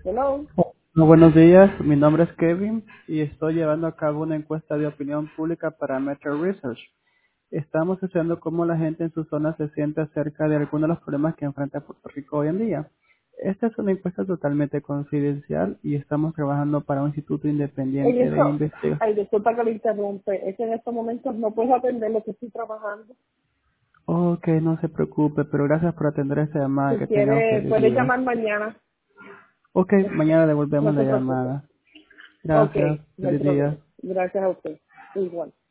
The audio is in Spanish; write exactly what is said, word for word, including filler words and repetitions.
Hello. Hola, buenos días, mi nombre es Kevin y estoy llevando a cabo una encuesta de opinión pública para Metro Research. Estamos estudiando cómo la gente en su zona se siente acerca de algunos de los problemas que enfrenta Puerto Rico hoy en día. Esta es una encuesta totalmente confidencial y estamos trabajando para un instituto Oye, independiente de eso, investigación. ay, disculpa que lo interrumpe. Es que en estos momentos no puedo atender lo que estoy trabajando. Ok, no se preocupe, pero gracias por atender esta llamada. Si Que tenga un quiere, feliz puede día. llamar mañana. Ok, mañana devolvemos No la se preocupe. llamada. Ok, Gracias, no hay feliz día. problema. Gracias a usted. Igual.